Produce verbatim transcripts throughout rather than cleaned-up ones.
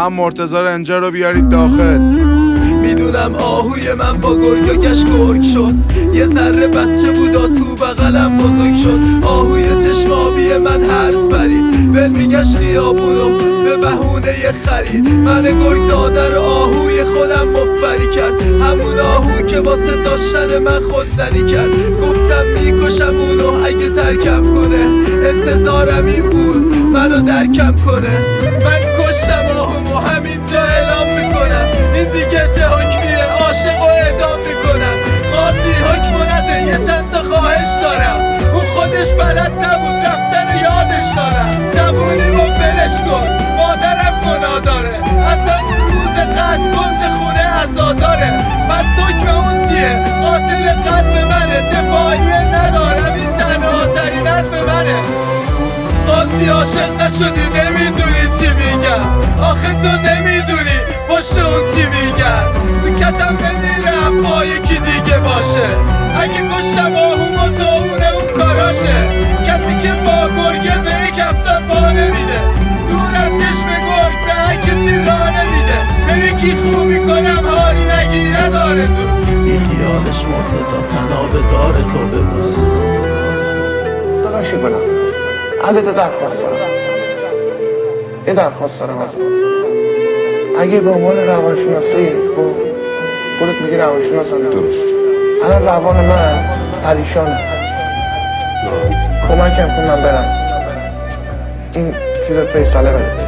هم مرتضی رنجر رو بیارید داخل. میدونم آهوی من با گرگاگش گرگ شد، یه ذره بچه بودا تو بغلم بزرگ شد. آهوی چشم آبی من هرز برید، ول میگشت خیابونو به بهونه خرید. من گرگ زاده رو آهوی خودم مفری کرد، همون آهو که واسه داشتن من خودزنی کرد. گفتم میکشم اونو اگه ترکم کنه، انتظارم این بود منو درکم کنه. من کشتم آهومو همینجا اعلام میکنم، این دیگه چه حکمیه عاشق و اعدام میکنم. قاضی حکمو نده یه چند تا خواهش دارم، اون خودش بلد نبود رفتن و یادش دارم. جوونیمو ولش کن مادرم گناه داره، از همون روز قد کنج خونه عزا داره. پس حکم اون چیه؟ قاتل قلب منه، دفاعیه ندارم، این تنها ترین حرف منه. قاضی عاشق نشدی نمیدونی چی میگم، آخه تو نمیدونی پشت اون چی میگن. تو کتم نمیرم با یکی دیگه باشه، اگه کشم آهومو تو اونه اون کاراشه. کسی که با گرگه به یک هفته پا نمیده، دور از چشم گرگ به هر کسی راه نمیده. به یکی خوب میکنم حالی نگی نداره زوز، بی خیالش مرتضی تنابه داره تو ببوس. داداشی گلم عدد درخواست دارم، یه درخواست دارم از اگه به عنوان روانشناسی خب خودت میگی روانشناسم درست، الان روان من پریشانه، کمکم کن من برم این چیز فیصله بده.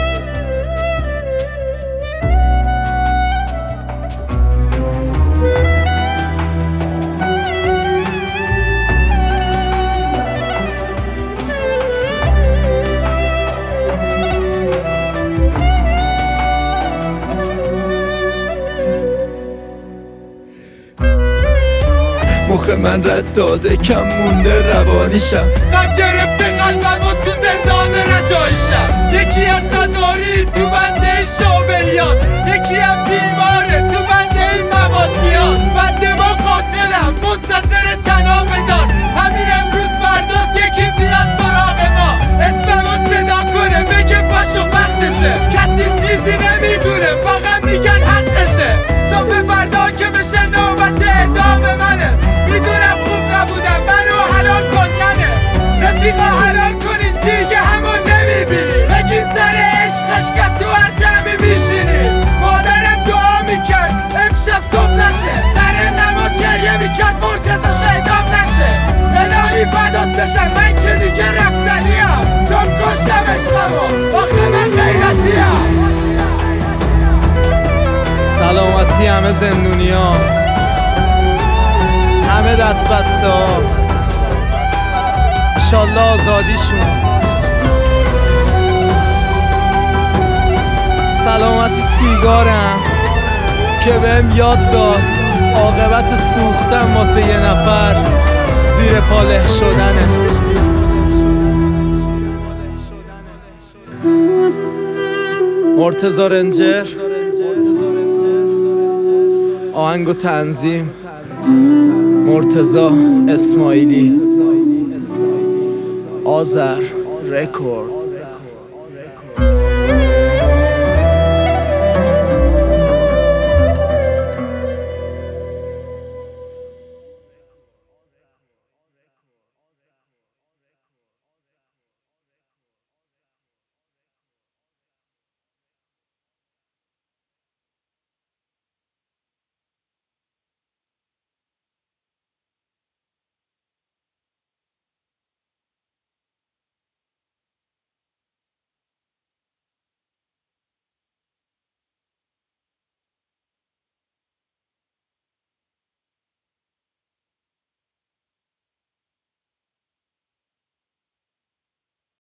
مخ من رد داده کم مونده روانیشم، غم گرفته قلبم و تو زندان رجاییشم. یکی از نداری تو بنده شابلیاس، یکی هم بیماره تو بنده مواد نیاز. بنده ما قاتلم منتظر تناب دار، همین امروز برداز یکی بیاد سراغ ما، اسممو صدا کنه بگه پاشو وقتشه. کسی چیزی نمیدونه فقط میگن حقشه، صبح فردا که بشه نوبت اعدام منه. میدونم خوب نبودم منو حلال کن ننه، رفیقا حلال کنین دیگه همون نمیبینی. بگین سر عشقش رفت تو هر جمعی میشینی. مادرم دعا میکرد امشب صبح نشه، سر نماز گریه میکرد مرتضی شیدام نشه. الهی فدات بشم من که دیگه رفتنیم، چون کشتم عشقمو آخه من غیرتیم. سلامتی همه زندونی ها، همه دست بسته ها، انشالله آزادیشون. سلامتی سیگارم که بهم یاد داد عاقبت سوختن واسه یه نفر زیر پاله شدنه. مرتضی رنجر، آهنگ و تنظیم مرتضی اسماعیلی، آذر رکورد.